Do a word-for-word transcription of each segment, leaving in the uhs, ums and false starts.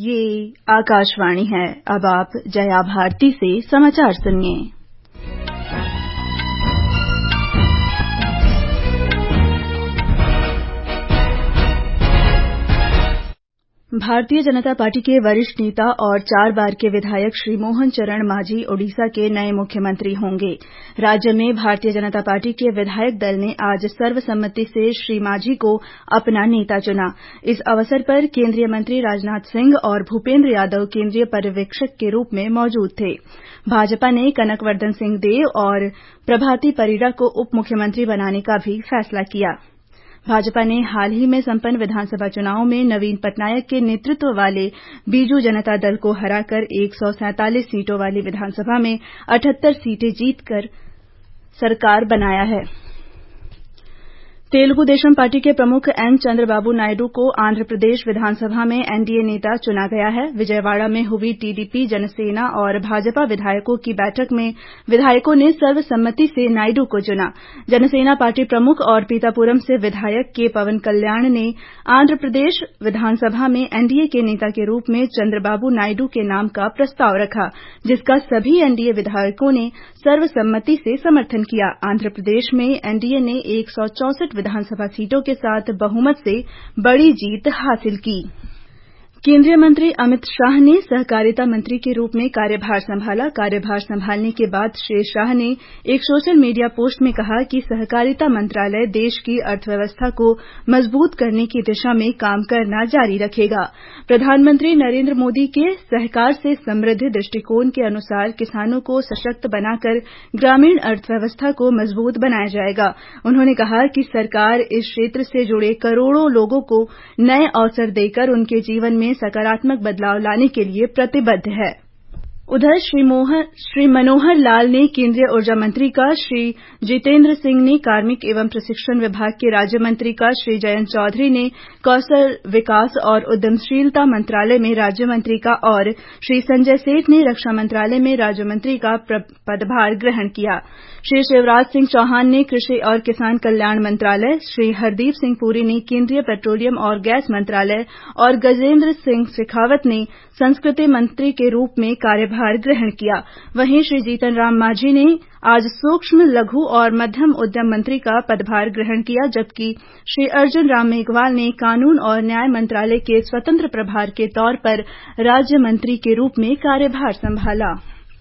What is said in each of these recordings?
ये आकाशवाणी है। अब आप जया भारती से समाचार सुनिए। भारतीय जनता पार्टी के वरिष्ठ नेता और चार बार के विधायक श्री मोहन चरण मांझी ओडिशा के नए मुख्यमंत्री होंगे। राज्य में भारतीय जनता पार्टी के विधायक दल ने आज सर्वसम्मति से श्री मांझी को अपना नेता चुना। इस अवसर पर केंद्रीय मंत्री राजनाथ सिंह और भूपेंद्र यादव केंद्रीय पर्यवेक्षक के रूप में मौजूद थे। भाजपा ने कनकवर्धन सिंह देव और प्रभाती परिडा को उप मुख्यमंत्री बनाने का भी फैसला किया। भाजपा ने हाल ही में संपन्न विधानसभा चुनाव में नवीन पटनायक के नेतृत्व वाले बीजू जनता दल को हराकर एक सौ सैंतालीस सीटों वाली विधानसभा में अठहत्तर सीटें जीतकर सरकार बनाया है। तेलुगु देशम पार्टी के प्रमुख एन चंद्रबाबू नायडू को आंध्र प्रदेश विधानसभा में एनडीए नेता चुना गया है। विजयवाड़ा में हुई टीडीपी, जनसेना और भाजपा विधायकों की बैठक में विधायकों ने सर्वसम्मति से नायडू को चुना। जनसेना पार्टी प्रमुख और पीतापुरम से विधायक के पवन कल्याण ने आंध्र प्रदेश विधानसभा में एनडीए के नेता के रूप में चंद्रबाबू नायडू के नाम का प्रस्ताव रखा, जिसका सभी एनडीए विधायकों ने सर्वसम्मति से समर्थन किया। आंध्र प्रदेश में एनडीए ने एक सौ चौसठ विधानसभा सीटों के साथ बहुमत से बड़ी जीत हासिल की। केंद्रीय मंत्री अमित शाह ने सहकारिता मंत्री के रूप में कार्यभार संभाला। कार्यभार संभालने के बाद श्री शाह ने एक सोशल मीडिया पोस्ट में कहा कि सहकारिता मंत्रालय देश की अर्थव्यवस्था को मजबूत करने की दिशा में काम करना जारी रखेगा। प्रधानमंत्री नरेंद्र मोदी के सहकार से समृद्ध दृष्टिकोण के अनुसार किसानों को सशक्त बनाकर ग्रामीण अर्थव्यवस्था को मजबूत बनाया जाएगा। उन्होंने कहा कि सरकार इस क्षेत्र से जुड़े करोड़ों लोगों को नए अवसर देकर उनके जीवन में सकारात्मक बदलाव लाने के लिए प्रतिबद्ध है। उधर श्री, श्री मनोहर लाल ने केंद्रीय ऊर्जा मंत्री का, श्री जितेंद्र सिंह ने कार्मिक एवं प्रशिक्षण विभाग के राज्य मंत्री का, श्री जयंत चौधरी ने कौशल विकास और उद्यमशीलता मंत्रालय में राज्य मंत्री का और श्री संजय सेठ ने रक्षा मंत्रालय में राज्य मंत्री का पदभार ग्रहण किया। श्री शिवराज सिंह चौहान ने कृषि और किसान कल्याण मंत्रालय, श्री हरदीप सिंह पुरी ने केंद्रीय पेट्रोलियम और गैस मंत्रालय और गजेंद्र सिंह शेखावत ने संस्कृति मंत्री के रूप में कार्यभार ग्रहण किया। वहीं श्री जीतन राम मांझी ने आज सूक्ष्म, लघु और मध्यम उद्यम मंत्री का पदभार ग्रहण किया, जबकि श्री अर्जुन राम मेघवाल ने कानून और न्याय मंत्रालय के स्वतंत्र प्रभार के तौर पर राज्य मंत्री के रूप में कार्यभार संभाला।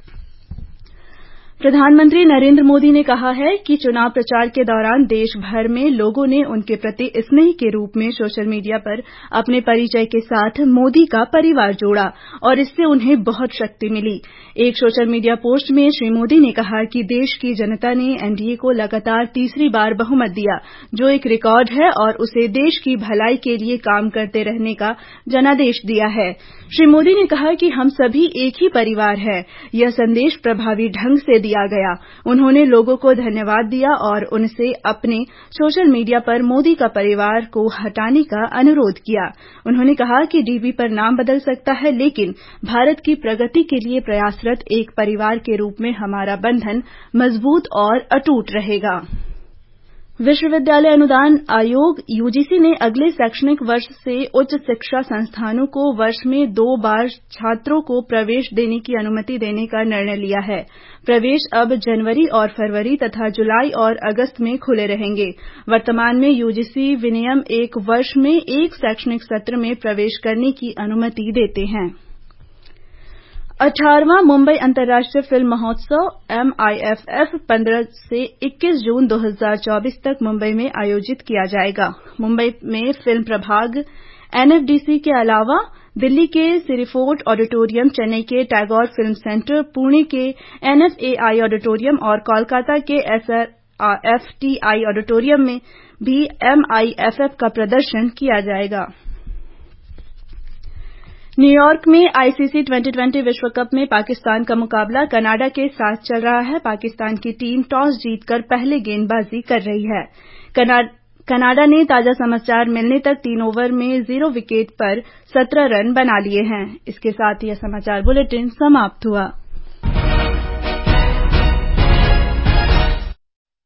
प्रधानमंत्री नरेंद्र मोदी ने कहा है कि चुनाव प्रचार के दौरान देश भर में लोगों ने उनके प्रति स्नेह के रूप में सोशल मीडिया पर अपने परिचय के साथ मोदी का परिवार जोड़ा और इससे उन्हें बहुत शक्ति मिली। एक सोशल मीडिया पोस्ट में श्री मोदी ने कहा कि देश की जनता ने एनडीए को लगातार तीसरी बार बहुमत दिया, जो एक रिकॉर्ड है और उसे देश की भलाई के लिए काम करते रहने का जनादेश दिया है। श्री मोदी ने कहा कि हम सभी एक ही परिवार हैं। यह संदेश प्रभावी ढंग से दिया गया। उन्होंने लोगों को धन्यवाद दिया और उनसे अपने सोशल मीडिया पर मोदी का परिवार को हटाने का अनुरोध किया। उन्होंने कहा कि डीपी पर नाम बदल सकता है, लेकिन भारत की प्रगति के लिए प्रयासरत एक परिवार के रूप में हमारा बंधन मजबूत और अटूट रहेगा। विश्वविद्यालय अनुदान आयोग यूजीसी ने अगले शैक्षणिक वर्ष से उच्च शिक्षा संस्थानों को वर्ष में दो बार छात्रों को प्रवेश देने की अनुमति देने का निर्णय लिया है। प्रवेश अब जनवरी और फरवरी तथा जुलाई और अगस्त में खुले रहेंगे। वर्तमान में यूजीसी विनियम एक वर्ष में एक शैक्षणिक सत्र में प्रवेश करने की अनुमति देते हैं। अठारहवां मुंबई अंतर्राष्ट्रीय फिल्म महोत्सव एम आई एफ एफ पंद्रह से इक्कीस जून दो हज़ार चौबीस तक मुंबई में आयोजित किया जाएगा। मुंबई में फिल्म प्रभाग एनएफडीसी के अलावा दिल्ली के सिरीफोर्ट ऑडिटोरियम, चेन्नई के टैगोर फिल्म सेंटर, पुणे के एनएफएआई ऑडिटोरियम और कोलकाता के एफटीआई ऑडिटोरियम में भी एम आई एफ एफ का प्रदर्शन किया जाएगा। न्यूयॉर्क में आईसीसी ट्वेंटी ट्वेंटी विश्व कप में पाकिस्तान का मुकाबला कनाडा के साथ चल रहा है। पाकिस्तान की टीम टॉस जीतकर पहले गेंदबाजी कर रही है। कनाडा ने ताजा समाचार मिलने तक तीन ओवर में जीरो विकेट पर सत्रह रन बना लिए हैं। इसके साथ यह समाचार बुलेटिन समाप्त हुआ।